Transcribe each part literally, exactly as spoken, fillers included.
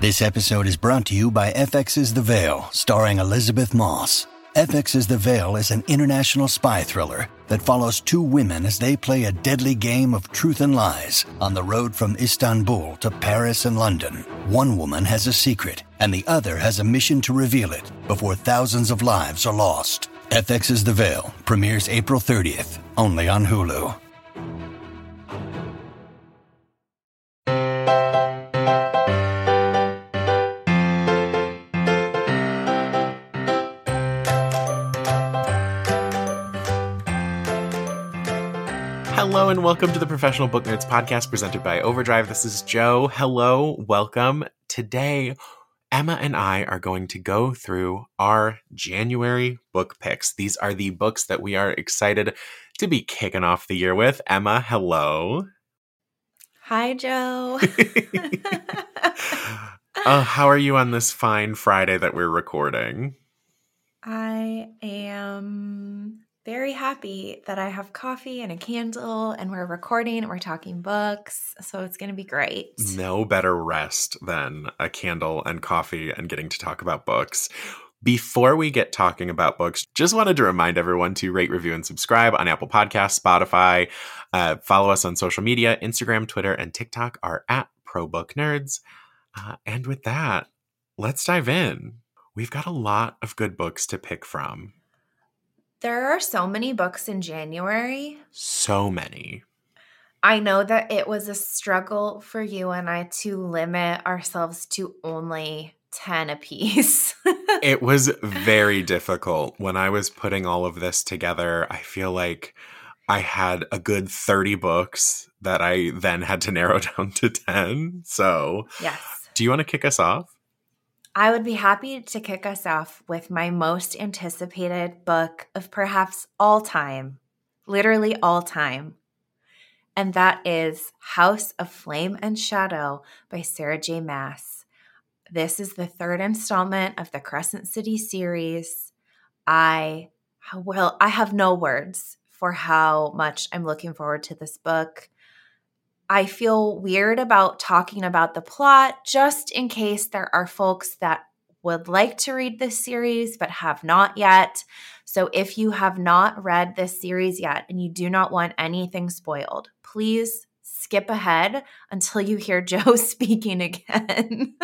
This episode is brought to you by F X's The Veil, starring Elizabeth Moss. F X's The Veil is an international spy thriller that follows two women as they play a deadly game of truth and lies on the road from Istanbul to Paris and London. One woman has a secret, and the other has a mission to reveal it before thousands of lives are lost. F X's The Veil premieres April thirtieth, only on Hulu. Hello and welcome to the Professional Book Nerds podcast presented by Overdrive. This is Joe. Hello, welcome. Today, Emma and I are going to go through our January book picks. These are the books that we are excited to be kicking off the year with. Emma, hello. Hi, Joe. uh, how are you on this fine Friday that we're recording? I am very happy that I have coffee and a candle and we're recording and we're talking books. So it's going to be great. No better rest than a candle and coffee and getting to talk about books. Before we get talking about books, just wanted to remind everyone to rate, review, and subscribe on Apple Podcasts, Spotify. Uh, follow us on social media. Instagram, Twitter, and TikTok are at ProBookNerds. Uh, and with that, let's dive in. We've got a lot of good books to pick from. There are so many books in January. So many. I know that it was a struggle for you and I to limit ourselves to only ten apiece. It was very difficult. When I was putting all of this together, I feel like I had a good thirty books that I then had to narrow down to ten. So, yes. Do you want to kick us off? I would be happy to kick us off with my most anticipated book of perhaps all time, literally all time. And that is House of Flame and Shadow by Sarah J. Maas. This is the third installment of the Crescent City series. I will, I have no words for how much I'm looking forward to this book. I feel weird about talking about the plot just in case there are folks that would like to read this series but have not yet. So if you have not read this series yet and you do not want anything spoiled, please skip ahead until you hear Joe speaking again.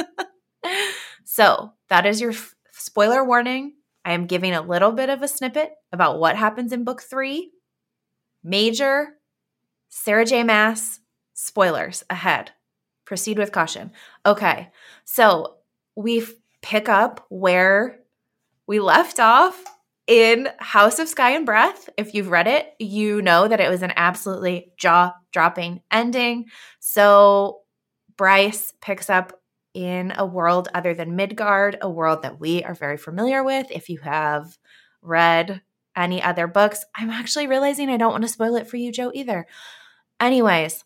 So that is your f- spoiler warning. I am giving a little bit of a snippet about what happens in book three. Major, Sarah J. Maas. Spoilers ahead. Proceed with caution. Okay, so we pick up where we left off in House of Sky and Breath. If you've read it, you know that it was an absolutely jaw-dropping ending. So Bryce picks up in a world other than Midgard, a world that we are very familiar with. If you have read any other books, I'm actually realizing I don't want to spoil it for you, Joe, either. Anyways,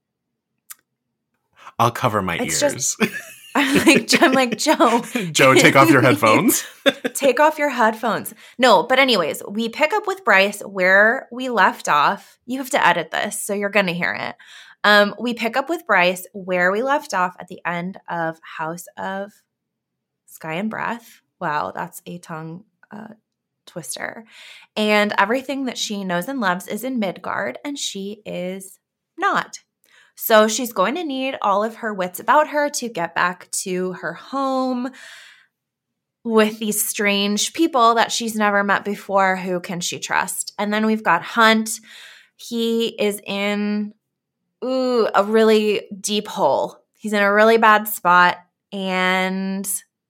I'll cover my it's ears. Just, I'm like, I'm like, Joe. Joe, take off your headphones. Take off your headphones. No, but anyways, we pick up with Bryce where we left off. You have to edit this, so you're going to hear it. Um, we pick up with Bryce where we left off at the end of House of Sky and Breath. Wow, that's a tongue uh, twister. And everything that she knows and loves is in Midgard, and she is not. So she's going to need all of her wits about her to get back to her home with these strange people that she's never met before. Who can she trust? And then we've got Hunt. He is in ooh, a really deep hole. He's in a really bad spot. And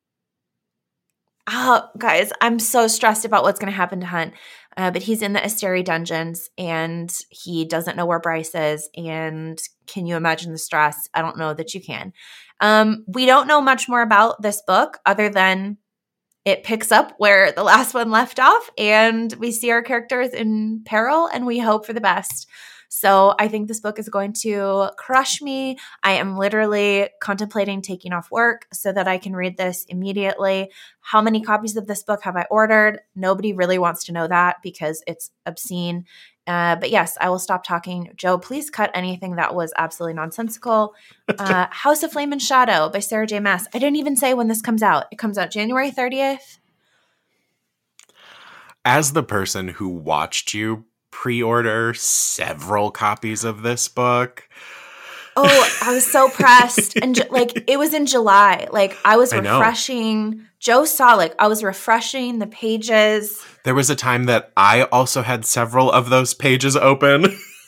oh, guys, I'm so stressed about what's going to happen to Hunt. Uh, but he's in the Asteri dungeons and he doesn't know where Bryce is. And can you imagine the stress? I don't know that you can. Um, we don't know much more about this book other than it picks up where the last one left off and we see our characters in peril and we hope for the best. So I think this book is going to crush me. I am literally contemplating taking off work so that I can read this immediately. How many copies of this book have I ordered? Nobody really wants to know that because it's obscene Uh, but yes, I will stop talking. Joe, please cut anything that was absolutely nonsensical. Uh, House of Flame and Shadow by Sarah J. Maas. I didn't even say when this comes out. It comes out January thirtieth. As the person who watched you pre-order several copies of this book. Oh, I was so pressed. And ju- like, it was in July. Like, I was refreshing. Joe saw, like, I was refreshing the pages. There was a time that I also had several of those pages open.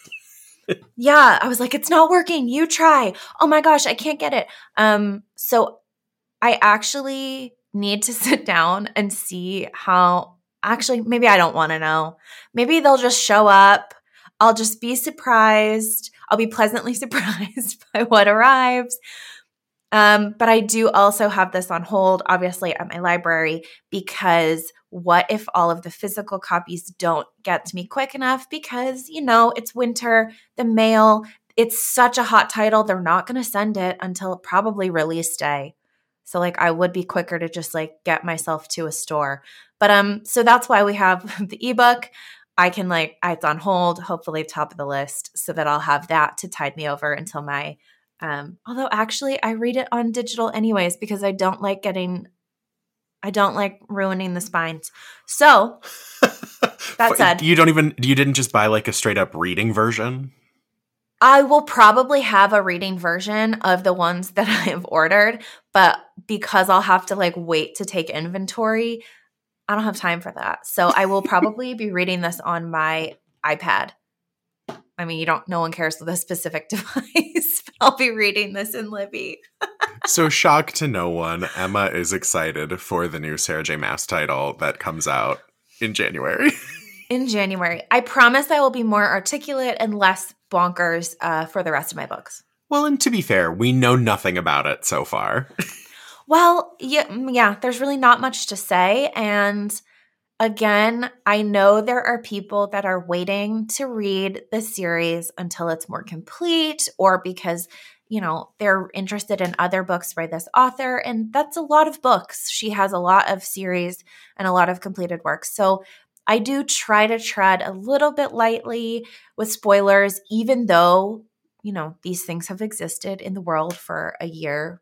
Yeah, I was like, it's not working. You try. Oh my gosh, I can't get it. Um, so I actually need to sit down and see how, actually, maybe I don't want to know. Maybe they'll just show up. I'll just be surprised. I'll be pleasantly surprised by what arrives. Um, but I do also have this on hold, obviously, at my library, because what if all of the physical copies don't get to me quick enough? Because, you know, it's winter, the mail, it's such a hot title. They're not going to send it until probably release day. So, like, I would be quicker to just, like, get myself to a store. But um, so that's why we have the ebook. I can, like, it's on hold, hopefully top of the list, so that I'll have that to tide me over until my Um, although actually I read it on digital anyways because I don't like getting, I don't like ruining the spines. So that said, you don't even, you didn't just buy like a straight up reading version? I will probably have a reading version of the ones that I have ordered, but because I'll have to like wait to take inventory, I don't have time for that. So I will probably be reading this on my iPad. I mean, you don't, no one cares with a specific device, but I'll be reading this in Libby. So, shock to no one, Emma is excited for the new Sarah J. Maas title that comes out in January. In January. I promise I will be more articulate and less bonkers uh, for the rest of my books. Well, and to be fair, we know nothing about it so far. Well, yeah, yeah, there's really not much to say. And again, I know there are people that are waiting to read the series until it's more complete or because, you know, they're interested in other books by this author. And that's a lot of books. She has a lot of series and a lot of completed works. So I do try to tread a little bit lightly with spoilers, even though, you know, these things have existed in the world for a year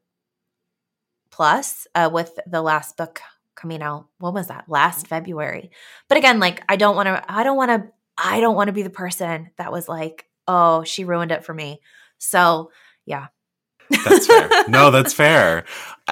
plus uh, with the last book coming out. What was that? Last February. But again, like I don't want to, I don't want to, I don't want to be the person that was like, oh, she ruined it for me. So yeah. That's fair. No, that's fair.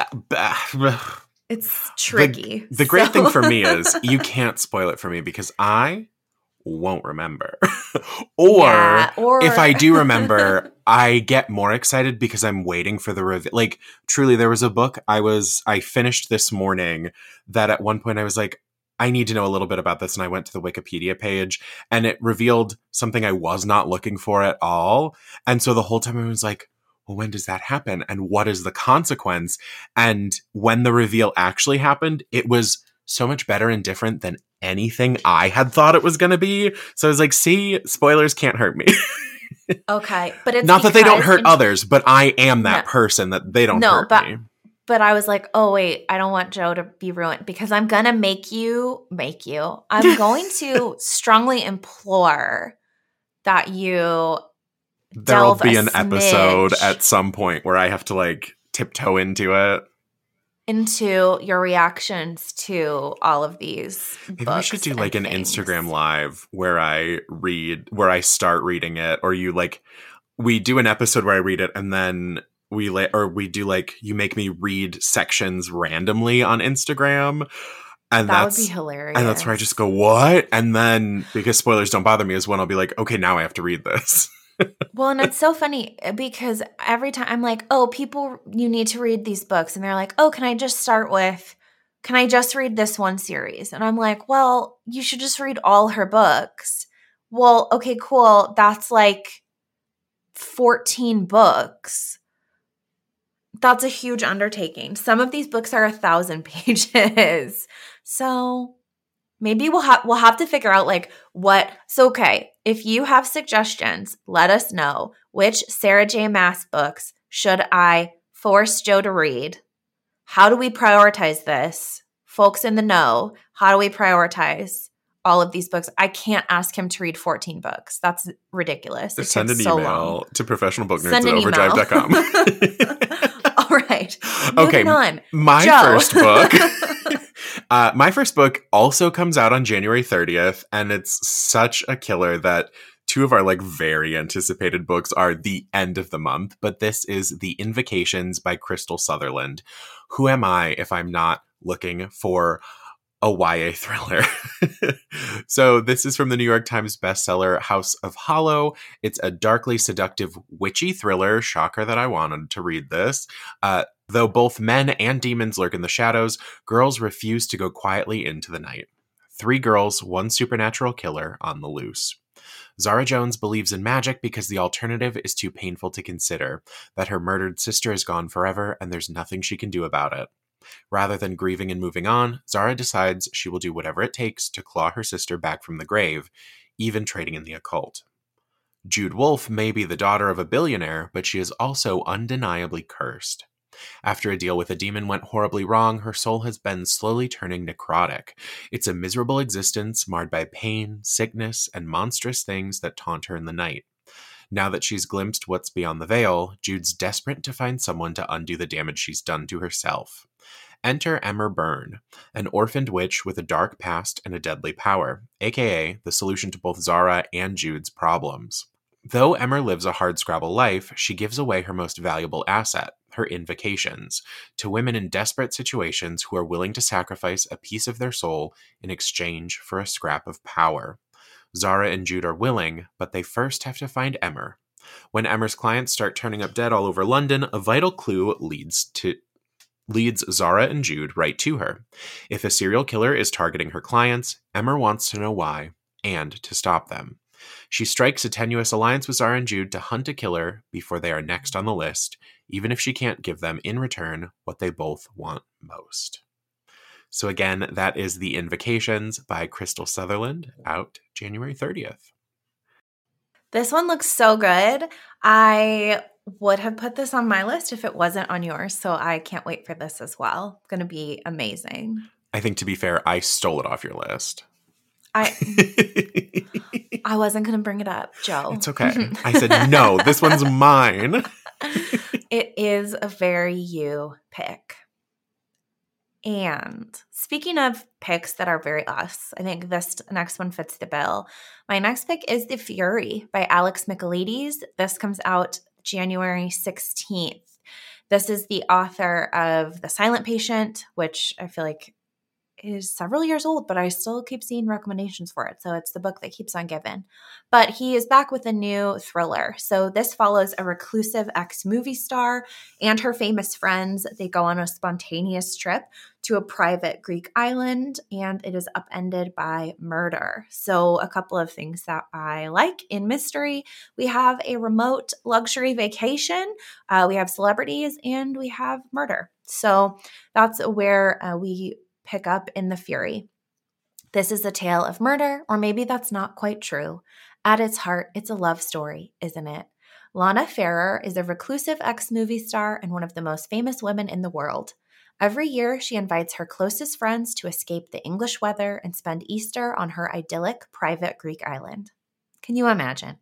Uh, it's tricky. The, the so. great thing for me is you can't spoil it for me because I won't remember. or, yeah, or if I do remember, I get more excited because I'm waiting for the reveal. Like, truly, there was a book I was, I finished this morning that at one point I was like, I need to know a little bit about this. And I went to the Wikipedia page and it revealed something I was not looking for at all. And so the whole time I was like, well, when does that happen? And what is the consequence? And when the reveal actually happened, it was so much better and different than anything I had thought it was going to be. So I was like, see, spoilers can't hurt me. Okay. But it's not that they don't hurt in- others, but I am that no. person that they don't no, hurt but- me. But I was like, oh, wait, I don't want Joe to be ruined because I'm going to make you, make you, I'm going to strongly implore that you There will delve be a an episode smidge at some point where I have to like tiptoe into it. into your reactions to all of these Maybe books we should do like an things. Instagram live where I read, where I start reading it, or you like, we do an episode where I read it and then we la- or we do like, you make me read sections randomly on Instagram. And that that's, would be hilarious. and that's where I just go, what? And then because spoilers don't bother me is when I'll be like, okay, now I have to read this. Well, and it's so funny because every time I'm like, oh, people, you need to read these books. And they're like, oh, can I just start with, can I just read this one series? And I'm like, well, you should just read all her books. Well, okay, cool. That's like fourteen books. That's a huge undertaking. Some of these books are a thousand pages. So maybe we'll have we'll have to figure out like what. So okay, if you have suggestions, let us know which Sarah J. Maas books should I force Joe to read. How do we prioritize this, folks in the know? How do we prioritize all of these books. I can't ask him to read fourteen books. That's ridiculous. It Send an so email long. to professionalbooknerds Send at an overdrive dot com. All right. Okay. Moving on. My Joe. first book. uh, my first book also comes out on January thirtieth, and it's such a killer that two of our like very anticipated books are the end of the month, but this is The Invocations by Crystal Sutherland. Who am I if I'm not looking for a Y A thriller? So this is from the New York Times bestseller House of Hollow. It's a darkly seductive, witchy thriller. Shocker that I wanted to read this. Uh, though both men and demons lurk in the shadows, girls refuse to go quietly into the night. Three girls, one supernatural killer on the loose. Zara Jones believes in magic because the alternative is too painful to consider, that her murdered sister is gone forever and there's nothing she can do about it. Rather than grieving and moving on, Zara decides she will do whatever it takes to claw her sister back from the grave, even trading in the occult. Jude Wolfe may be the daughter of a billionaire, but she is also undeniably cursed. After a deal with a demon went horribly wrong, her soul has been slowly turning necrotic. It's a miserable existence marred by pain, sickness, and monstrous things that taunt her in the night. Now that she's glimpsed what's beyond the veil, Jude's desperate to find someone to undo the damage she's done to herself. Enter Emmer Byrne, an orphaned witch with a dark past and a deadly power, aka the solution to both Zara and Jude's problems. Though Emmer lives a hardscrabble life, she gives away her most valuable asset, her invocations, to women in desperate situations who are willing to sacrifice a piece of their soul in exchange for a scrap of power. Zara and Jude are willing, but they first have to find Emmer. When Emmer's clients start turning up dead all over London, a vital clue leads to leads Zara and Jude right to her. If a serial killer is targeting her clients, Emmer wants to know why and to stop them. She strikes a tenuous alliance with Zara and Jude to hunt a killer before they are next on the list, even if she can't give them in return what they both want most. So again, that is The Invocations by Crystal Sutherland, out January thirtieth. This one looks so good. I would have put this on my list if it wasn't on yours, so I can't wait for this as well. It's going to be amazing. I think, to be fair, I stole it off your list. I I wasn't going to bring it up, Joe. It's okay. I said, no, this one's mine. It is a very you pick. And speaking of picks that are very us, I think this next one fits the bill. My next pick is The Fury by Alex Michaelides. This comes out January sixteenth. This is the author of The Silent Patient, which I feel like is several years old, but I still keep seeing recommendations for it. So it's the book that keeps on giving. But he is back with a new thriller. So this follows a reclusive ex-movie star and her famous friends. They go on a spontaneous trip to a private Greek island, and it is upended by murder. So a couple of things that I like in mystery. We have a remote luxury vacation, uh, we have celebrities, and we have murder. So that's where uh, we pick up in The Fury. This is a tale of murder, or maybe that's not quite true. At its heart, it's a love story, isn't it? Lana Farrer is a reclusive ex-movie star and one of the most famous women in the world. Every year, she invites her closest friends to escape the English weather and spend Easter on her idyllic private Greek island. Can you imagine?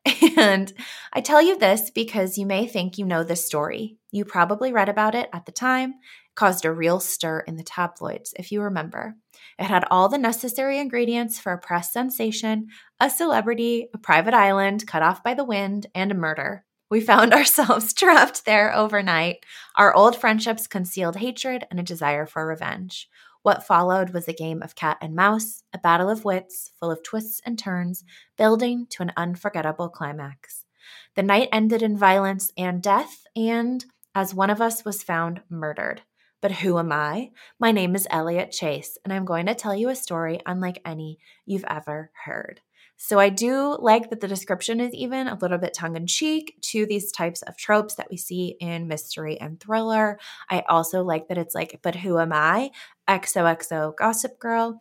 And I tell you this because you may think you know this story. You probably read about it at the time. It caused a real stir in the tabloids, if you remember. It had all the necessary ingredients for a press sensation, a celebrity, a private island cut off by the wind, and a murder. We found ourselves trapped there overnight. Our old friendships concealed hatred and a desire for revenge. What followed was a game of cat and mouse, a battle of wits full of twists and turns, building to an unforgettable climax. The night ended in violence and death, and as one of us was found murdered. But who am I? My name is Elliot Chase, and I'm going to tell you a story unlike any you've ever heard. So I do like that the description is even a little bit tongue-in-cheek to these types of tropes that we see in mystery and thriller. I also like that it's like, but who am I? X O X O Gossip Girl.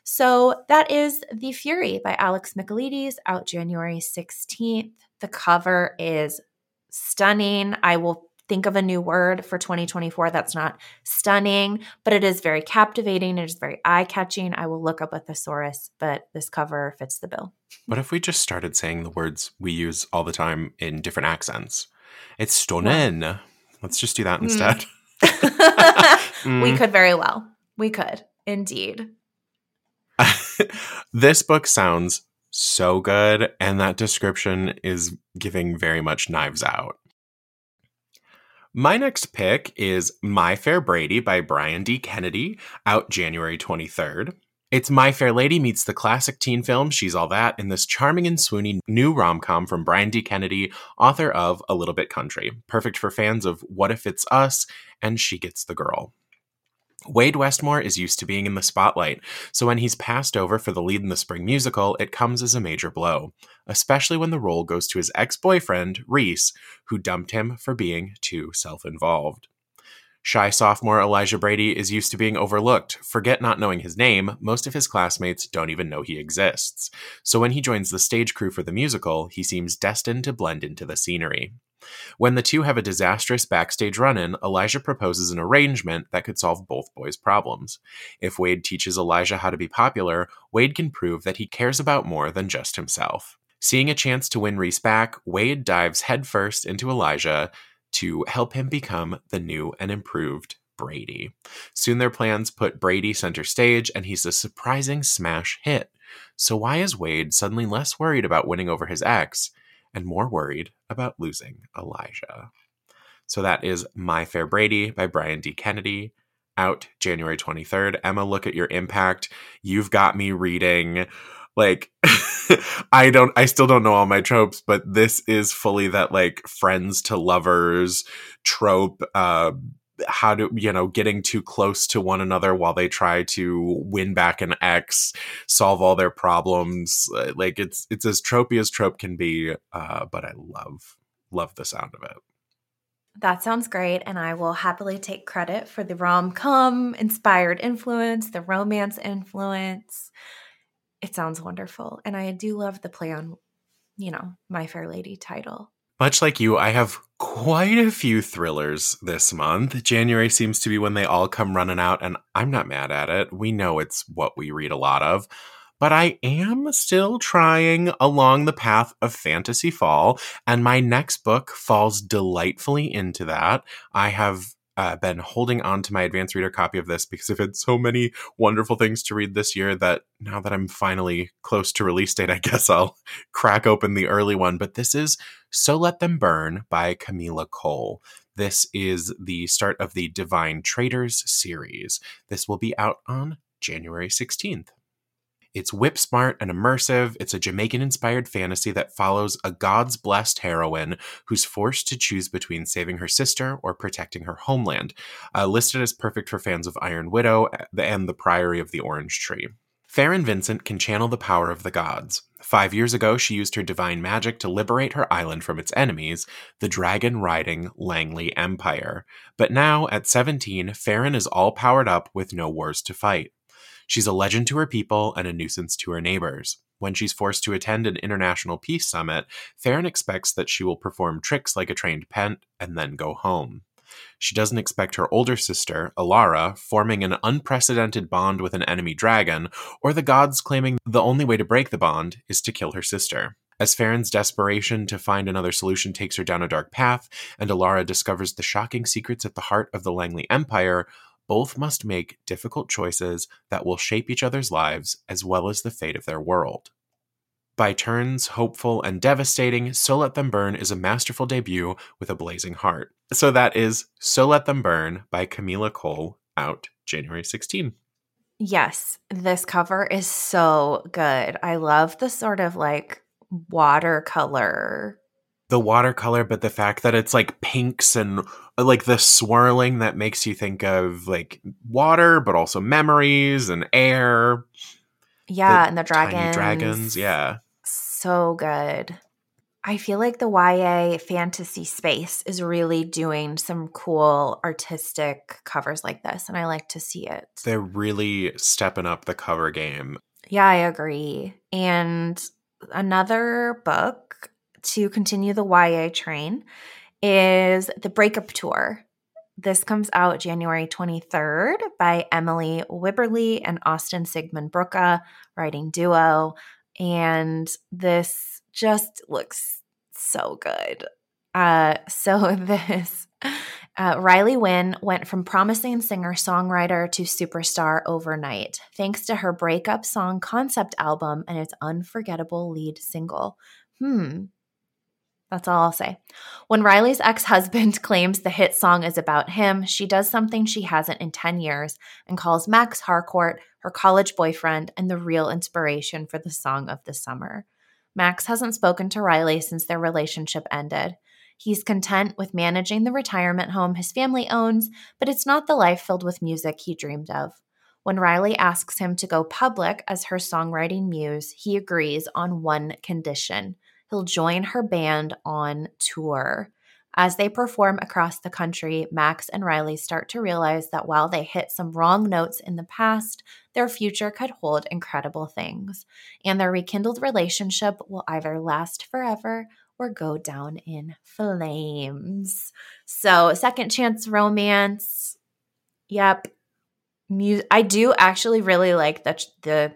So that is The Fury by Alex Michaelides, out January sixteenth. The cover is stunning. I will think of a new word for twenty twenty-four that's not stunning, but it is very captivating. It is very eye-catching. I will look up a thesaurus, but this cover fits the bill. What if we just started saying the words we use all the time in different accents? It's stunning. Well, let's just do that instead. Mm. We could very well. We could, indeed. This book sounds so good, and that description is giving very much Knives Out. My next pick is My Fair Brady by Brian D. Kennedy, out January twenty-third. It's My Fair Lady meets the classic teen film She's All That in this charming and swoony new rom-com from Brian D. Kennedy, author of A Little Bit Country, perfect for fans of What If It's Us and She Gets the Girl. Wade Westmore is used to being in the spotlight, so when he's passed over for the lead in the spring musical, it comes as a major blow, especially when the role goes to his ex-boyfriend, Reese, who dumped him for being too self-involved. Shy sophomore Elijah Brady is used to being overlooked. Forget not knowing his name, most of his classmates don't even know he exists. So when he joins the stage crew for the musical, he seems destined to blend into the scenery. When the two have a disastrous backstage run-in, Elijah proposes an arrangement that could solve both boys' problems. If Wade teaches Elijah how to be popular, Wade can prove that he cares about more than just himself. Seeing a chance to win Reese back, Wade dives headfirst into Elijah to help him become the new and improved Brady. Soon their plans put Brady center stage, and he's a surprising smash hit. So why is Wade suddenly less worried about winning over his ex and more worried about losing Elijah? So that is My Fair Brady by Brian D. Kennedy, out January twenty-third. Emma, look at your impact. You've got me reading, like, I don't, I still don't know all my tropes, but this is fully that, like, friends to lovers trope, uh, how to, you know, getting too close to one another while they try to win back an ex, solve all their problems. Like, it's it's as tropey as trope can be, uh, but I love, love the sound of it. That sounds great, and I will happily take credit for the rom-com inspired influence, the romance influence. It sounds wonderful, and I do love the play on, you know, My Fair Lady title. Much like you, I have quite a few thrillers this month. January seems to be when they all come running out, and I'm not mad at it. We know it's what we read a lot of. But I am still trying along the path of fantasy fall, and my next book falls delightfully into that. I have uh, been holding on to my advanced reader copy of this because I've had so many wonderful things to read this year that now that I'm finally close to release date, I guess I'll crack open the early one. But this is So Let Them Burn by Camila Cole. This is the start of the Divine Traders series. This will be out on January sixteenth. It's whip smart and immersive. It's a Jamaican-inspired fantasy that follows a God's blessed heroine who's forced to choose between saving her sister or protecting her homeland. Uh, listed as perfect for fans of Iron Widow and the Priory of the Orange Tree. Farron Vincent can channel the power of the gods. Five years ago, she used her divine magic to liberate her island from its enemies, the dragon-riding Langley Empire. But now, at seventeen, Farron is all powered up with no wars to fight. She's a legend to her people and a nuisance to her neighbors. When she's forced to attend an international peace summit, Farron expects that she will perform tricks like a trained pent and then go home. She doesn't expect her older sister, Alara, forming an unprecedented bond with an enemy dragon, or the gods claiming the only way to break the bond is to kill her sister. As Farron's desperation to find another solution takes her down a dark path, and Alara discovers the shocking secrets at the heart of the Langley Empire, both must make difficult choices that will shape each other's lives as well as the fate of their world. By turns hopeful and devastating, So Let Them Burn is a masterful debut with a blazing heart. So that is So Let Them Burn by Camila Cole, out January sixteenth. Yes, this cover is so good. I love the sort of like watercolor. The watercolor, but the fact that it's like pinks and like the swirling that makes you think of like water, but also memories and air. Yeah, the and the dragons. Tiny dragons, yeah. So good. I feel like the Y A fantasy space is really doing some cool artistic covers like this, and I like to see it. They're really stepping up the cover game. Yeah, I agree. And another book to continue the Y A train is The Breakup Tour. This comes out January twenty-third by Emily Wibberley and Austin Sigmund Brooke, writing duo. And this just looks so good. Uh, so this, uh, Riley Wynn went from promising singer-songwriter to superstar overnight, thanks to her breakup song concept album and its unforgettable lead single. Hmm. That's all I'll say. When Riley's ex-husband claims the hit song is about him, she does something she hasn't in ten years and calls Max Harcourt her college boyfriend and the real inspiration for the song of the summer. Max hasn't spoken to Riley since their relationship ended. He's content with managing the retirement home his family owns, but it's not the life filled with music he dreamed of. When Riley asks him to go public as her songwriting muse, he agrees on one condition. He'll join her band on tour. As they perform across the country, Max and Riley start to realize that while they hit some wrong notes in the past, their future could hold incredible things, and their rekindled relationship will either last forever or go down in flames. So, second chance romance. Yep. Mu- I do actually really like the the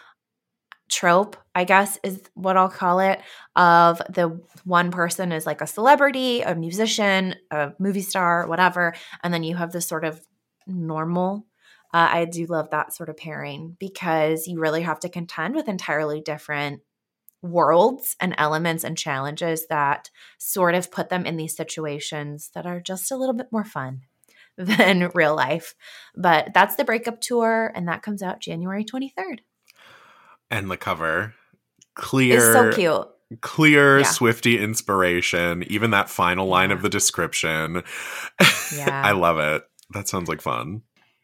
trope, I guess is what I'll call it, of the one person is like a celebrity, a musician, a movie star, whatever, and then you have this sort of normal. Uh, I do love that sort of pairing because you really have to contend with entirely different worlds and elements and challenges that sort of put them in these situations that are just a little bit more fun than real life. But that's The Breakup Tour, and that comes out January twenty-third. And the cover, clear, it's so cute. Clear yeah. Swiftie inspiration. Even that final line yeah. of the description. Yeah, I love it. That sounds like fun.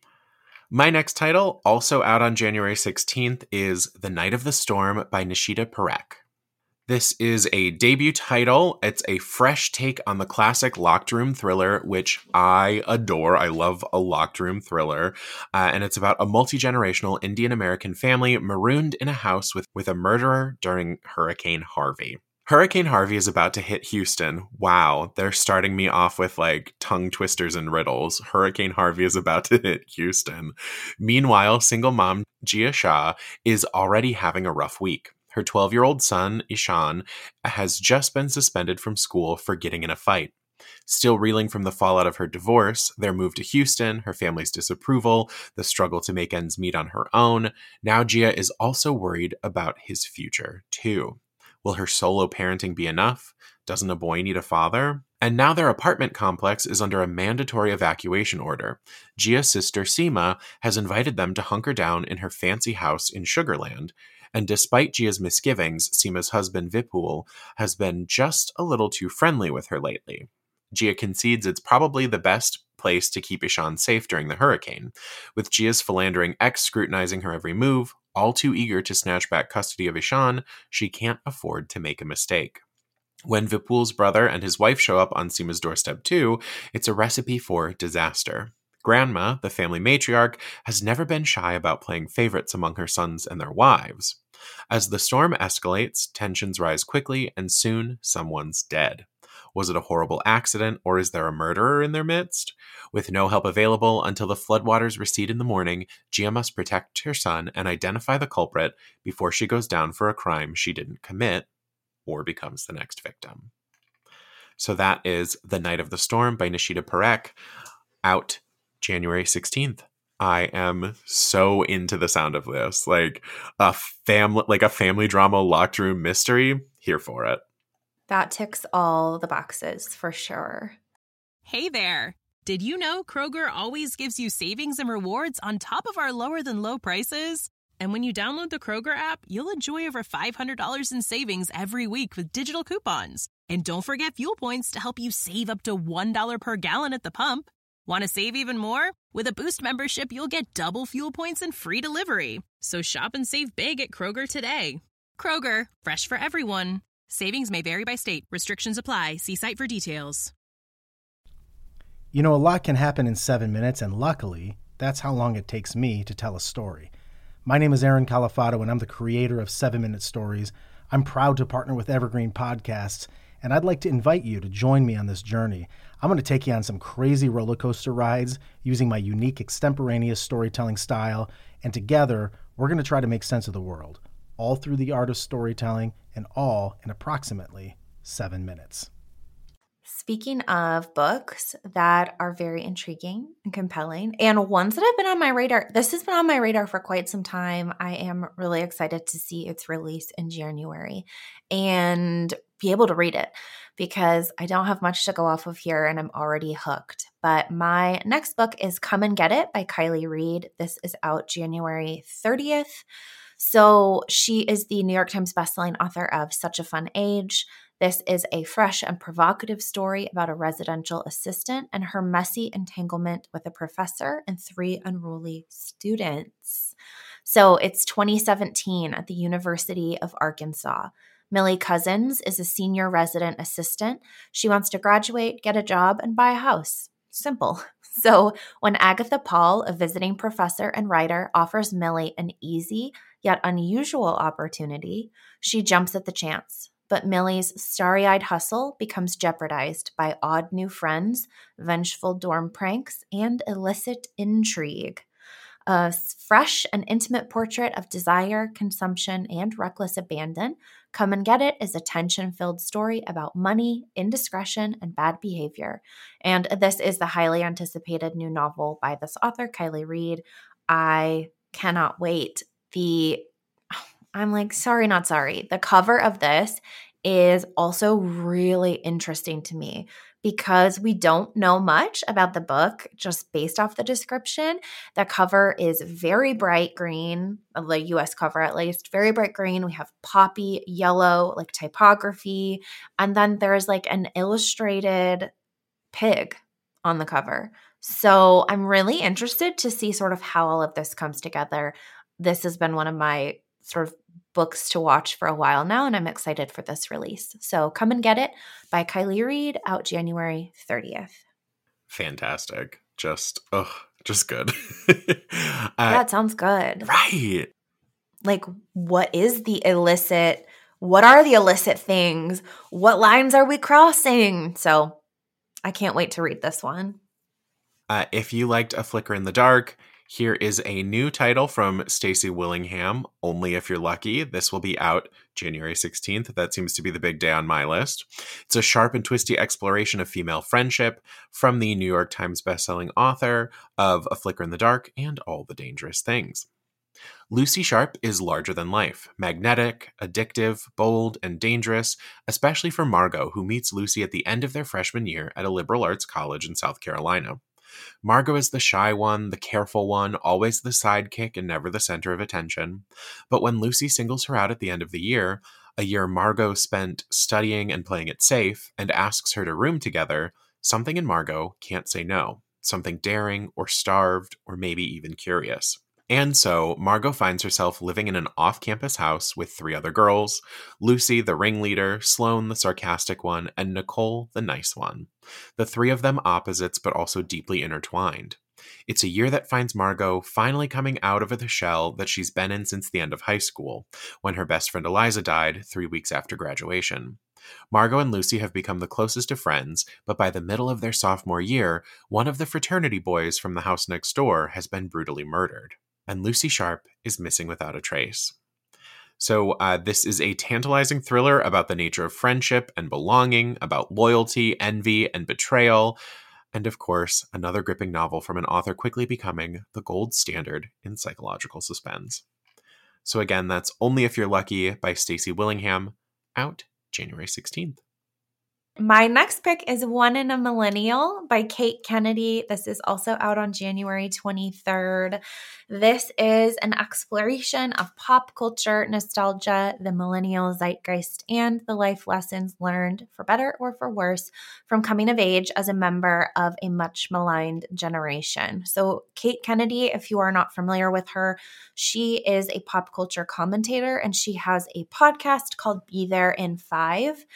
My next title, also out on January sixteenth, is The Night of the Storm by Nishita Parekh. This is a debut title. It's a fresh take on the classic locked room thriller, which I adore. I love a locked room thriller. Uh, and it's about a multi-generational Indian-American family marooned in a house with, with a murderer during Hurricane Harvey. Hurricane Harvey is about to hit Houston. Wow, they're starting me off with like tongue twisters and riddles. Hurricane Harvey is about to hit Houston. Meanwhile, single mom Gia Shah is already having a rough week. Her twelve-year-old son, Ishan, has just been suspended from school for getting in a fight. Still reeling from the fallout of her divorce, their move to Houston, her family's disapproval, the struggle to make ends meet on her own, now Gia is also worried about his future, too. Will her solo parenting be enough? Doesn't a boy need a father? And now their apartment complex is under a mandatory evacuation order. Gia's sister, Seema, has invited them to hunker down in her fancy house in Sugarland. And despite Gia's misgivings, Seema's husband, Vipul, has been just a little too friendly with her lately. Gia concedes it's probably the best place to keep Ishan safe during the hurricane. With Gia's philandering ex scrutinizing her every move, all too eager to snatch back custody of Ishan, she can't afford to make a mistake. When Vipul's brother and his wife show up on Seema's doorstep too, it's a recipe for disaster. Grandma, the family matriarch, has never been shy about playing favorites among her sons and their wives. As the storm escalates, tensions rise quickly, and soon someone's dead. Was it a horrible accident, or is there a murderer in their midst? With no help available until the floodwaters recede in the morning, Gia must protect her son and identify the culprit before she goes down for a crime she didn't commit or becomes the next victim. So that is The Night of the Storm by Nishita Parekh, out January sixteenth. I am so into the sound of this. Like a family, like a family drama locked room mystery. Here for it. That ticks all the boxes for sure. Hey there. Did you know Kroger always gives you savings and rewards on top of our lower than low prices? And when you download the Kroger app, you'll enjoy over five hundred dollars in savings every week with digital coupons. And don't forget fuel points to help you save up to one dollar per gallon at the pump. Want to save even more? With a Boost membership, you'll get double fuel points and free delivery. So shop and save big at Kroger today. Kroger, fresh for everyone. Savings may vary by state. Restrictions apply. See site for details. You know, a lot can happen in seven minutes, and luckily, that's how long it takes me to tell a story. My name is Aaron Califato, and I'm the creator of seven minute Stories. I'm proud to partner with Evergreen Podcasts, and I'd like to invite you to join me on this journey. I'm going to take you on some crazy roller coaster rides using my unique extemporaneous storytelling style, and together we're going to try to make sense of the world, all through the art of storytelling and all in approximately seven minutes. Speaking of books that are very intriguing and compelling, and ones that have been on my radar, this has been on my radar for quite some time. I am really excited to see its release in January and be able to read it because I don't have much to go off of here and I'm already hooked. But my next book is Come and Get It by Kiley Reid. This is out January thirtieth. So she is the New York Times bestselling author of Such a Fun Age. This is a fresh and provocative story about a residential assistant and her messy entanglement with a professor and three unruly students. So it's twenty seventeen at the University of Arkansas. Millie Cousins is a senior resident assistant. She wants to graduate, get a job, and buy a house. Simple. So when Agatha Paul, a visiting professor and writer, offers Millie an easy yet unusual opportunity, she jumps at the chance. But Millie's starry-eyed hustle becomes jeopardized by odd new friends, vengeful dorm pranks, and illicit intrigue. A fresh and intimate portrait of desire, consumption, and reckless abandon, Come and Get It is a tension-filled story about money, indiscretion, and bad behavior. And this is the highly anticipated new novel by this author, Kiley Reid. I cannot wait. The I'm like, sorry, not sorry. The cover of this is also really interesting to me because we don't know much about the book just based off the description. The cover is very bright green, the U S cover at least, very bright green. We have poppy yellow, like typography. And then there's like an illustrated pig on the cover. So I'm really interested to see sort of how all of this comes together. This has been one of my sort of books to watch for a while now, and I'm excited for this release. So Come and Get It by Kiley Reid, out January thirtieth. Fantastic. Just, ugh, just good. uh, that sounds good. Right. Like, what is the illicit? What are the illicit things? What lines are we crossing? So I can't wait to read this one. Uh, if you liked A Flicker in the Dark, here is a new title from Stacey Willingham, Only If You're Lucky. This will be out January sixteenth. That seems to be the big day on my list. It's a sharp and twisty exploration of female friendship from the New York Times bestselling author of A Flicker in the Dark and All the Dangerous Things. Lucy Sharp is larger than life, magnetic, addictive, bold, and dangerous, especially for Margot, who meets Lucy at the end of their freshman year at a liberal arts college in South Carolina. Margot is the shy one, the careful one, always the sidekick and never the center of attention. But when Lucy singles her out at the end of the year, a year Margot spent studying and playing it safe, and asks her to room together, something in Margot can't say no. Something daring or starved or maybe even curious. And so, Margot finds herself living in an off-campus house with three other girls, Lucy, the ringleader, Sloane, the sarcastic one, and Nicole, the nice one. The three of them opposites, but also deeply intertwined. It's a year that finds Margot finally coming out of the shell that she's been in since the end of high school, when her best friend Eliza died three weeks after graduation. Margot and Lucy have become the closest of friends, but by the middle of their sophomore year, one of the fraternity boys from the house next door has been brutally murdered. And Lucy Sharp is missing without a trace. So uh, this is a tantalizing thriller about the nature of friendship and belonging, about loyalty, envy, and betrayal, and of course, another gripping novel from an author quickly becoming the gold standard in psychological suspense. So again, that's Only If You're Lucky by Stacey Willingham, out January sixteenth. My next pick is One in a Millennial by Kate Kennedy. This is also out on January twenty-third. This is an exploration of pop culture, nostalgia, the millennial zeitgeist, and the life lessons learned, for better or for worse, from coming of age as a member of a much maligned generation. So Kate Kennedy, if you are not familiar with her, she is a pop culture commentator, and she has a podcast called Be There in Five.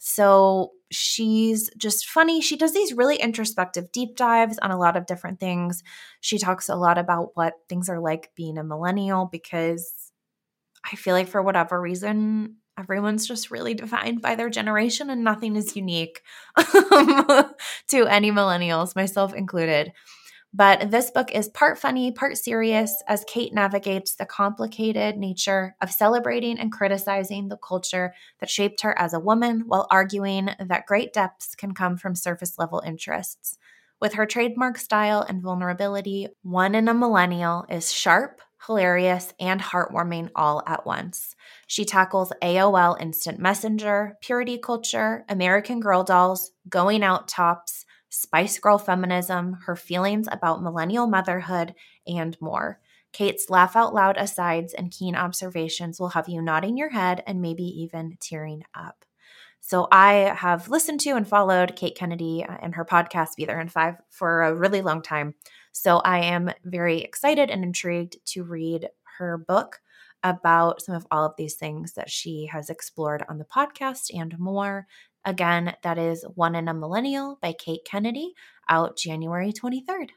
So she's just funny. She does these really introspective deep dives on a lot of different things. She talks a lot about what things are like being a millennial, because I feel like for whatever reason, everyone's just really defined by their generation and nothing is unique to any millennials, myself included. But this book is part funny, part serious as Kate navigates the complicated nature of celebrating and criticizing the culture that shaped her as a woman while arguing that great depths can come from surface level interests. With her trademark style and vulnerability, One in a Millennial is sharp, hilarious, and heartwarming all at once. She tackles A O L Instant Messenger, purity culture, American Girl dolls, going out tops, Spice Girl feminism, her feelings about millennial motherhood, and more. Kate's laugh out loud asides and keen observations will have you nodding your head and maybe even tearing up. So I have listened to and followed Kate Kennedy and her podcast, Be There in Five, for a really long time. So I am very excited and intrigued to read her book about some of all of these things that she has explored on the podcast and more. Again, that is One in a Millennial by Kate Kennedy, out January twenty-third.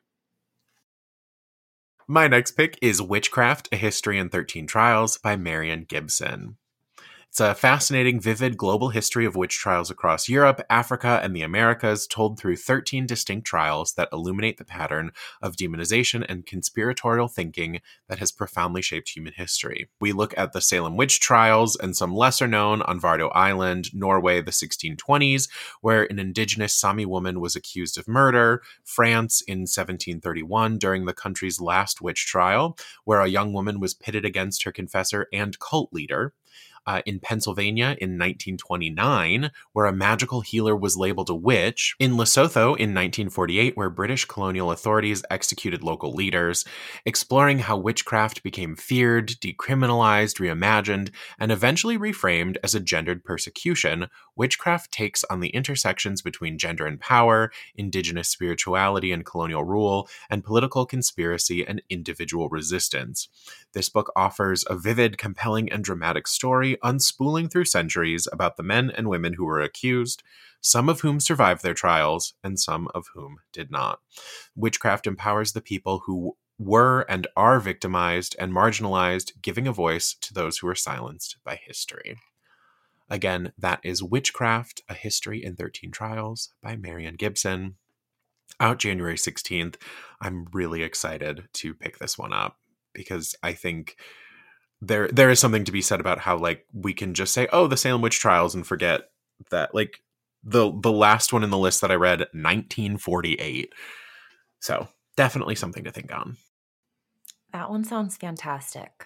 My next pick is Witchcraft, A History in thirteen Trials by Marian Gibson. It's a fascinating, vivid global history of witch trials across Europe, Africa, and the Americas, told through thirteen distinct trials that illuminate the pattern of demonization and conspiratorial thinking that has profoundly shaped human history. We look at the Salem witch trials and some lesser known on Vardo Island, Norway, the sixteen twenties, where an indigenous Sami woman was accused of murder, France in seventeen thirty-one during the country's last witch trial, where a young woman was pitted against her confessor and cult leader, Uh, in Pennsylvania in nineteen twenty-nine, where a magical healer was labeled a witch, in Lesotho in nineteen forty-eight, where British colonial authorities executed local leaders, exploring how witchcraft became feared, decriminalized, reimagined, and eventually reframed as a gendered persecution. Witchcraft takes on the intersections between gender and power, indigenous spirituality and colonial rule, and political conspiracy and individual resistance. This book offers a vivid, compelling, and dramatic story unspooling through centuries about the men and women who were accused, some of whom survived their trials, and some of whom did not. Witchcraft empowers the people who were and are victimized and marginalized, giving a voice to those who were silenced by history. Again, that is Witchcraft, A History in thirteen Trials by Marian Gibson, out January sixteenth. I'm really excited to pick this one up because I think there there is something to be said about how, like, we can just say, oh, the Salem witch trials, and forget that, like, the the last one in the list that I read, nineteen forty-eight. So definitely something to think on. That one sounds fantastic.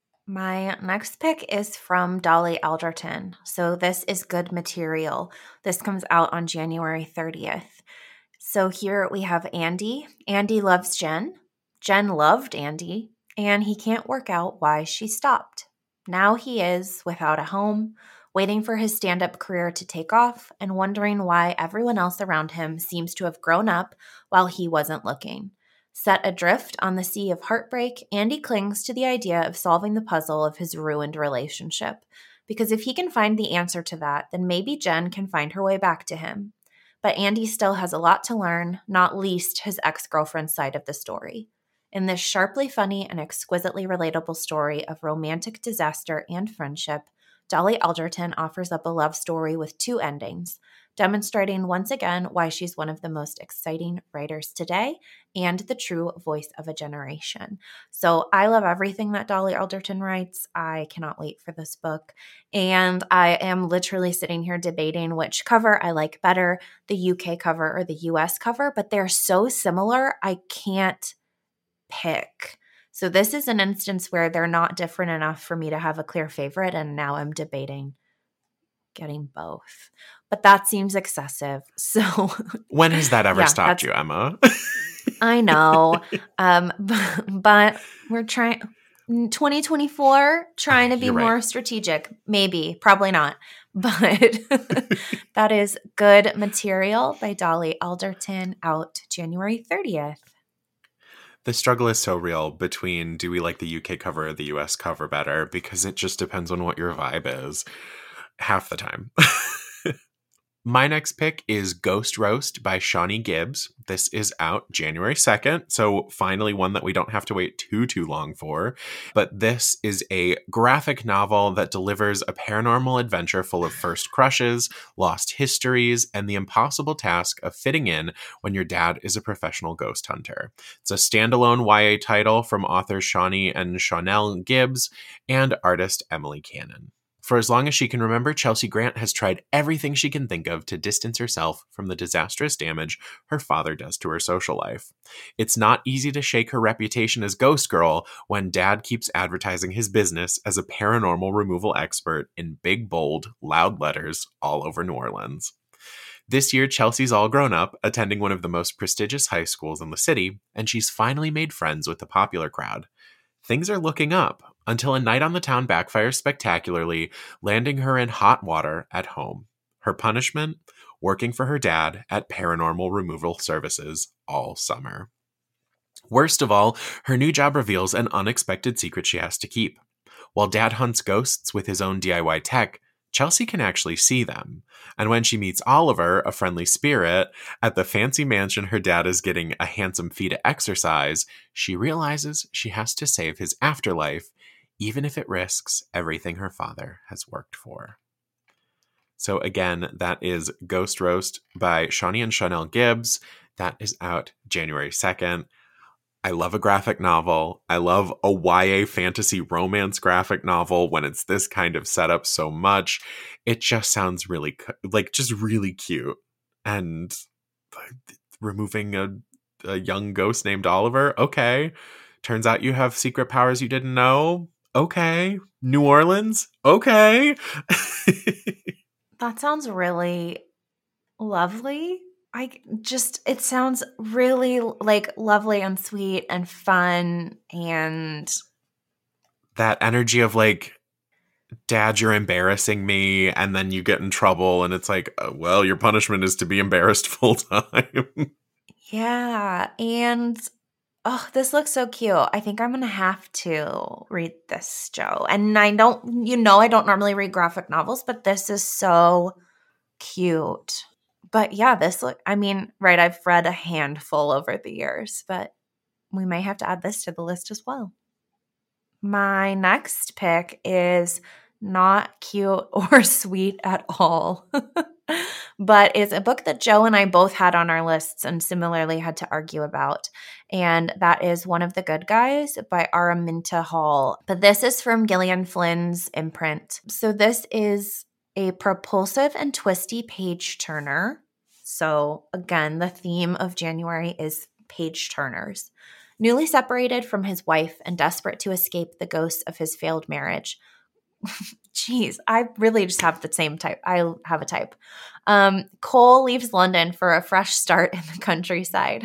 My next pick is from Dolly Alderton. So this is Good Material. This comes out on January thirtieth. So here we have Andy. Andy loves Jen. Jen loved Andy. And he can't work out why she stopped. Now he is without a home, waiting for his stand-up career to take off, and wondering why everyone else around him seems to have grown up while he wasn't looking. Set adrift on the sea of heartbreak, Andy clings to the idea of solving the puzzle of his ruined relationship. Because if he can find the answer to that, then maybe Jen can find her way back to him. But Andy still has a lot to learn, not least his ex-girlfriend's side of the story. In this sharply funny and exquisitely relatable story of romantic disaster and friendship, Dolly Alderton offers up a love story with two endings, demonstrating once again why she's one of the most exciting writers today and the true voice of a generation. So I love everything that Dolly Alderton writes. I cannot wait for this book. And I am literally sitting here debating which cover I like better, the U K cover or the U S cover, but they're so similar, I can't pick. So this is an instance where they're not different enough for me to have a clear favorite, and now I'm debating getting both. But that seems excessive. So when has that ever yeah, stopped you, Emma? I know. Um, but, but we're trying twenty twenty-four trying to be You're right. more strategic. Maybe, probably not. But that is Good Material by Dolly Alderton, out January thirtieth. The struggle is so real between, do we like the U K cover or the U S cover better? Because it just depends on what your vibe is half the time. My next pick is Ghost Roast by Shawnee Gibbs. This is out January second, so finally one that we don't have to wait too, too long for. But this is a graphic novel that delivers a paranormal adventure full of first crushes, lost histories, and the impossible task of fitting in when your dad is a professional ghost hunter. It's a standalone Y A title from authors Shawnee and Chanel Gibbs and artist Emily Cannon. For as long as she can remember, Chelsea Grant has tried everything she can think of to distance herself from the disastrous damage her father does to her social life. It's not easy to shake her reputation as Ghost Girl when Dad keeps advertising his business as a paranormal removal expert in big, bold, loud letters all over New Orleans. This year, Chelsea's all grown up, attending one of the most prestigious high schools in the city, and she's finally made friends with the popular crowd. Things are looking up until a night on the town backfires spectacularly, landing her in hot water at home. Her punishment? Working for her dad at Paranormal Removal Services all summer. Worst of all, her new job reveals an unexpected secret she has to keep. While Dad hunts ghosts with his own D I Y tech, Chelsea can actually see them. And when she meets Oliver, a friendly spirit, at the fancy mansion her dad is getting a handsome fee to exercise, she realizes she has to save his afterlife, even if it risks everything her father has worked for. So again, that is Ghost Roast by Shawnee and Chanel Gibbs. That is out January second. I love a graphic novel. I love a Y A fantasy romance graphic novel when it's this kind of setup so much. It just sounds really, like, just really cute. And removing a, a young ghost named Oliver, okay. Turns out you have secret powers you didn't know. Okay. New Orleans, okay. That sounds really lovely. I just, it sounds really like lovely and sweet and fun, and that energy of like, Dad, you're embarrassing me, and then you get in trouble, and it's like, oh, well, your punishment is to be embarrassed full time. Yeah, and oh, this looks so cute. I think I'm gonna have to read this, Joe. And I don't, you know, I don't normally read graphic novels, but this is so cute. But yeah, this look, I mean, right, I've read a handful over the years, but we may have to add this to the list as well. My next pick is not cute or sweet at all, but it's a book that Joe and I both had on our lists and similarly had to argue about. And that is One of the Good Guys by Araminta Hall. But this is from Gillian Flynn's imprint. So this is a propulsive and twisty page turner. So again, the theme of January is page turners. Newly separated from his wife and desperate to escape the ghosts of his failed marriage. Jeez, I really just have the same type. I have a type. Um, Cole leaves London for a fresh start in the countryside.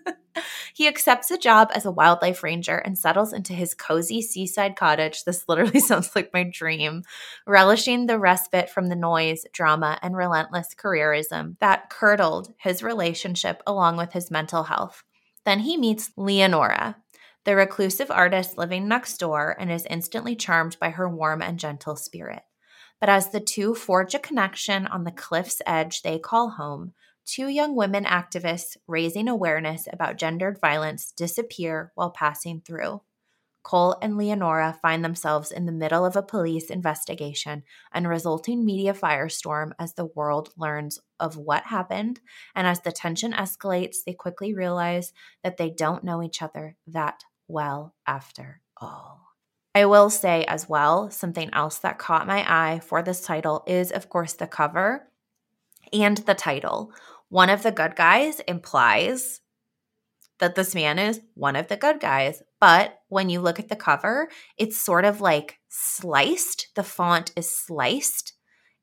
He accepts a job as a wildlife ranger and settles into his cozy seaside cottage. This literally sounds like my dream, relishing the respite from the noise, drama, and relentless careerism that curdled his relationship along with his mental health. Then he meets Leonora, the reclusive artist living next door, and is instantly charmed by her warm and gentle spirit. But as the two forge a connection on the cliff's edge they call home, two young women activists raising awareness about gendered violence disappear while passing through. Cole and Leonora find themselves in the middle of a police investigation and resulting media firestorm as the world learns of what happened, and as the tension escalates, they quickly realize that they don't know each other that well after all. I will say as well, something else that caught my eye for this title is, of course, the cover and the title. One of the Good Guys implies that this man is one of the good guys. But when you look at the cover, it's sort of like sliced. The font is sliced.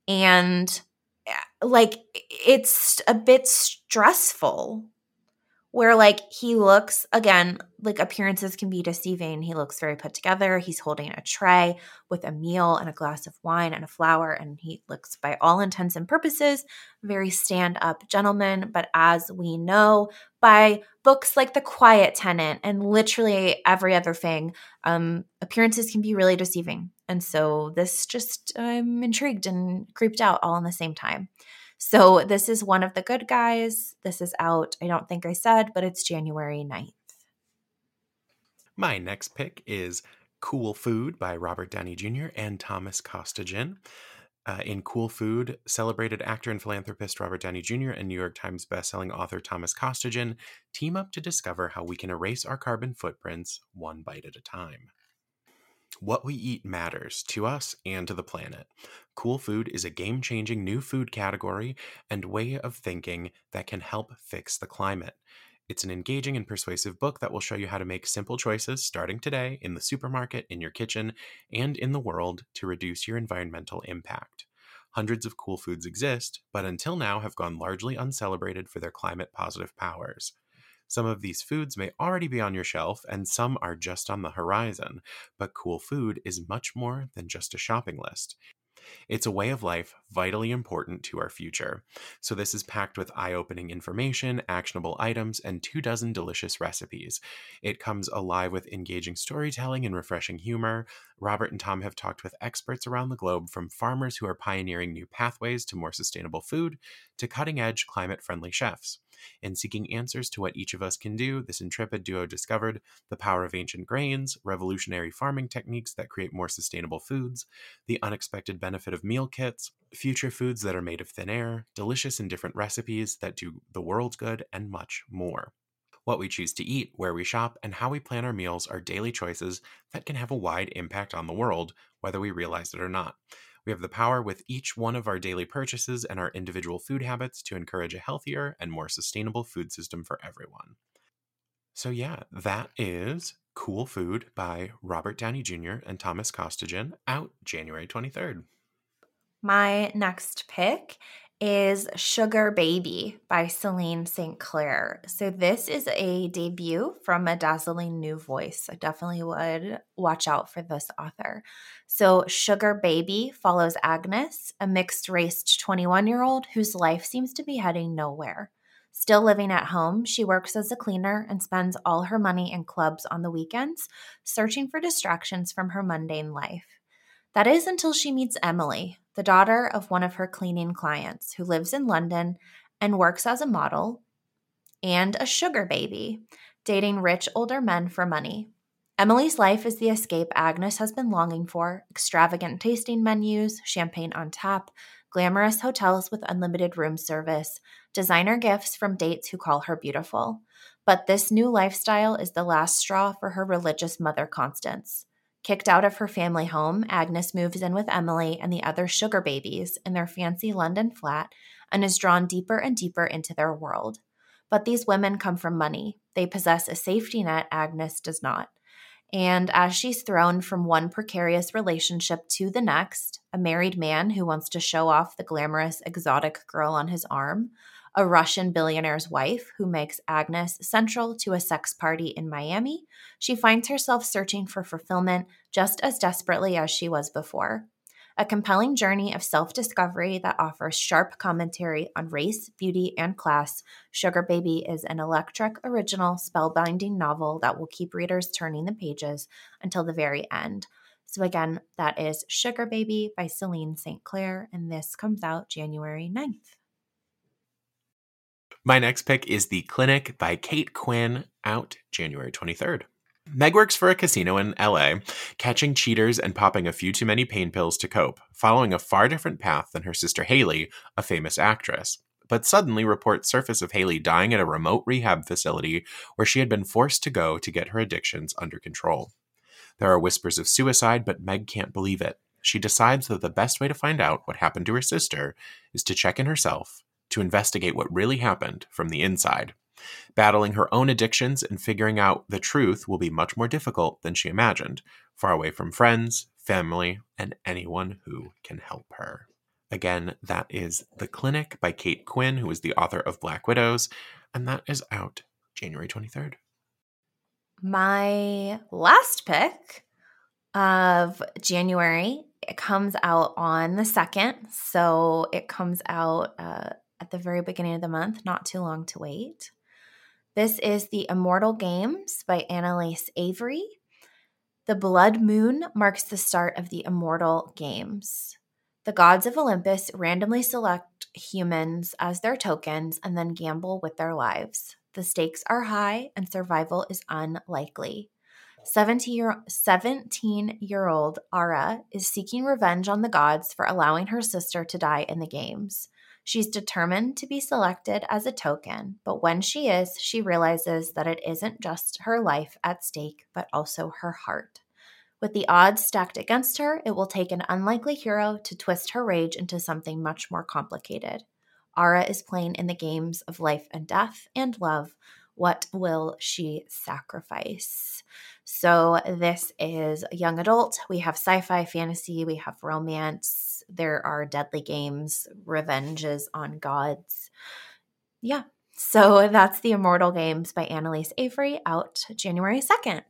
And like it's a bit stressful. Where like he looks, again, like appearances can be deceiving. He looks very put together. He's holding a tray with a meal and a glass of wine and a flower. And he looks, by all intents and purposes, very stand-up gentleman. But as we know by books like The Quiet Tenant and literally every other thing, um, appearances can be really deceiving. And so this just, I'm intrigued and creeped out all in the same time. So this is One of the Good Guys. This is out, I don't think I said, but it's January ninth. My next pick is Cool Food by Robert Downey Junior and Thomas Costigan. Uh, in Cool Food, celebrated actor and philanthropist Robert Downey Junior and New York Times bestselling author Thomas Costigan team up to discover how we can erase our carbon footprints one bite at a time. What we eat matters to us and to the planet. Cool Food is a game-changing new food category and way of thinking that can help fix the climate. It's an engaging and persuasive book that will show you how to make simple choices starting today in the supermarket, in your kitchen, and in the world to reduce your environmental impact. Hundreds of cool foods exist, but until now have gone largely uncelebrated for their climate-positive powers. Some of these foods may already be on your shelf, and some are just on the horizon, but Cool Food is much more than just a shopping list. It's a way of life vitally important to our future. So this is packed with eye-opening information, actionable items, and two dozen delicious recipes. It comes alive with engaging storytelling and refreshing humor. Robert and Tom have talked with experts around the globe, from farmers who are pioneering new pathways to more sustainable food to cutting-edge climate-friendly chefs. In seeking answers to what each of us can do, this intrepid duo discovered the power of ancient grains, revolutionary farming techniques that create more sustainable foods, the unexpected benefit of meal kits, future foods that are made of thin air, delicious and different recipes that do the world good, and much more. What we choose to eat, where we shop, and how we plan our meals are daily choices that can have a wide impact on the world, whether we realize it or not. We have the power with each one of our daily purchases and our individual food habits to encourage a healthier and more sustainable food system for everyone. So yeah, that is Cool Food by Robert Downey Junior and Thomas Costigan, out January twenty-third. My next pick is Sugar Baby by Celine Saint Clair. So this is a debut from a dazzling new voice. I definitely would watch out for this author. So Sugar Baby follows Agnes, a mixed-race twenty-one-year-old whose life seems to be heading nowhere. Still living at home, she works as a cleaner and spends all her money in clubs on the weekends, searching for distractions from her mundane life. That is until she meets Emily, the daughter of one of her cleaning clients, who lives in London and works as a model and a sugar baby, dating rich older men for money. Emily's life is the escape Agnes has been longing for: extravagant tasting menus, champagne on tap, glamorous hotels with unlimited room service, designer gifts from dates who call her beautiful. But this new lifestyle is the last straw for her religious mother, Constance. Kicked out of her family home, Agnes moves in with Emily and the other sugar babies in their fancy London flat and is drawn deeper and deeper into their world. But these women come from money. They possess a safety net Agnes does not. And as she's thrown from one precarious relationship to the next, a married man who wants to show off the glamorous, exotic girl on his arm, a Russian billionaire's wife who makes Agnes central to a sex party in Miami, she finds herself searching for fulfillment just as desperately as she was before. A compelling journey of self-discovery that offers sharp commentary on race, beauty, and class, Sugar Baby is an electric, original, spellbinding novel that will keep readers turning the pages until the very end. So again, that is Sugar Baby by Celine Saint Clair, and this comes out January ninth. My next pick is The Clinic by Kate Quinn, out January twenty-third. Meg works for a casino in L A, catching cheaters and popping a few too many pain pills to cope, following a far different path than her sister Haley, a famous actress. But suddenly reports surface of Haley dying at a remote rehab facility where she had been forced to go to get her addictions under control. There are whispers of suicide, but Meg can't believe it. She decides that the best way to find out what happened to her sister is to check in herself, to investigate what really happened from the inside. Battling her own addictions and figuring out the truth will be much more difficult than she imagined, far away from friends, family, and anyone who can help her. Again, that is The Clinic by Kate Quinn, who is the author of Black Widows, and that is out January twenty-third. My last pick of January, it comes out on the second, so it comes out uh, at the very beginning of the month, not too long to wait. This is The Immortal Games by Annalise Avery. The blood moon marks the start of the Immortal Games. The gods of Olympus randomly select humans as their tokens and then gamble with their lives. The stakes are high and survival is unlikely. seventeen-year-old Ara is seeking revenge on the gods for allowing her sister to die in the games. She's determined to be selected as a token, but when she is, she realizes that it isn't just her life at stake, but also her heart. With the odds stacked against her, it will take an unlikely hero to twist her rage into something much more complicated. Ara is playing in the games of life and death and love. What will she sacrifice? So this is young adult. We have sci-fi, fantasy, we have romance. There are deadly games, revenges on gods. Yeah. So that's The Immortal Games by Annalise Avery, out January second.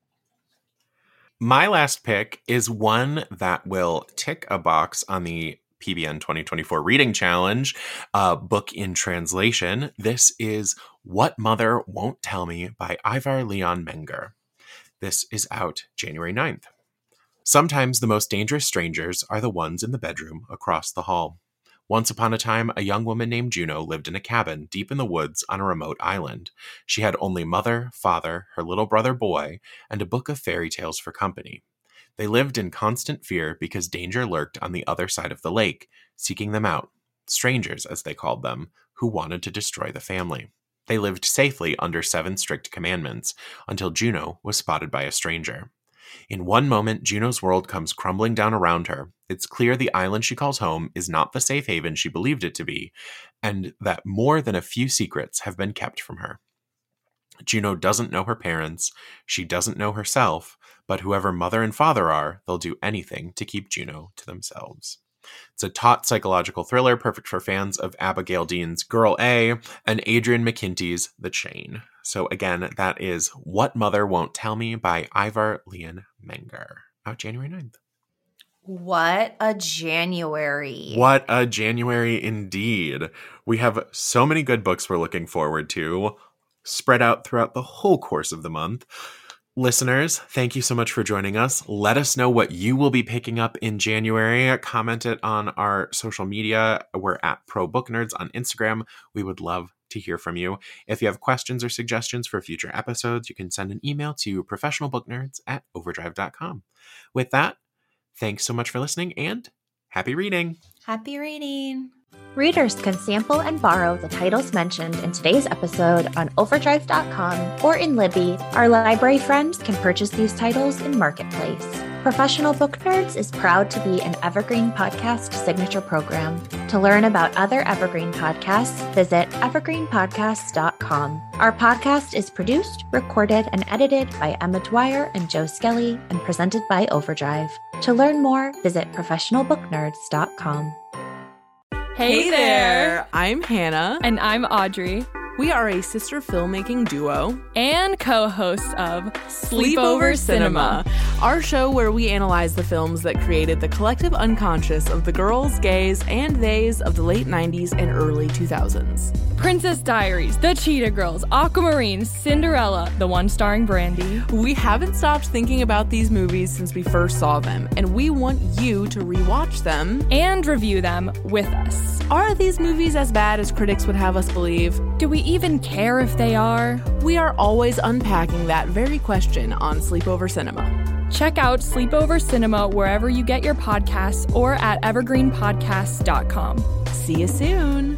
My last pick is one that will tick a box on the P B N twenty twenty-four Reading Challenge, uh, book in translation. This is What Mother Won't Tell Me by Ivar Leon Menger. This is out January ninth. Sometimes the most dangerous strangers are the ones in the bedroom across the hall. Once upon a time, a young woman named Juno lived in a cabin deep in the woods on a remote island. She had only mother, father, her little brother boy, and a book of fairy tales for company. They lived in constant fear because danger lurked on the other side of the lake, seeking them out, strangers as they called them, who wanted to destroy the family. They lived safely under seven strict commandments until Juno was spotted by a stranger. In one moment, Juno's world comes crumbling down around her. It's clear the island she calls home is not the safe haven she believed it to be, and that more than a few secrets have been kept from her. Juno doesn't know her parents, she doesn't know herself, but whoever mother and father are, they'll do anything to keep Juno to themselves. It's a taut psychological thriller perfect for fans of Abigail Dean's Girl A and Adrian McKinty's The Chain. So again, that is What Mother Won't Tell Me by Ivar Leon Menger, out January ninth. What a January. What a January indeed. We have so many good books we're looking forward to, spread out throughout the whole course of the month. Listeners, thank you so much for joining us. Let us know what you will be picking up in January. Comment it on our social media. We're at Pro Book Nerds on Instagram. We would love to hear from you. If you have questions or suggestions for future episodes, you can send an email to professionalbooknerds at overdrive dot com. With that, thanks so much for listening and happy reading. Happy reading. Readers can sample and borrow the titles mentioned in today's episode on overdrive dot com or in Libby. Our library friends can purchase these titles in Marketplace. Professional Book Nerds is proud to be an Evergreen Podcast signature program. To learn about other Evergreen podcasts, visit evergreen podcasts dot com. Our podcast is produced, recorded, and edited by Emma Dwyer and Joe Skelly and presented by Overdrive. To learn more, visit professional book nerds dot com. Hey, hey there! I'm Hannah. And I'm Audrey. We are a sister filmmaking duo and co-hosts of Sleepover Cinema, our show where we analyze the films that created the collective unconscious of the girls, gays, and theys of the late nineties and early two thousands. Princess Diaries, The Cheetah Girls, Aquamarine, Cinderella, the one starring Brandy. We haven't stopped thinking about these movies since we first saw them, and we want you to rewatch them and review them with us. Are these movies as bad as critics would have us believe? Do we even care if they are? We are always unpacking that very question on Sleepover Cinema. Check out Sleepover Cinema wherever you get your podcasts or at evergreen podcasts dot com. See you soon.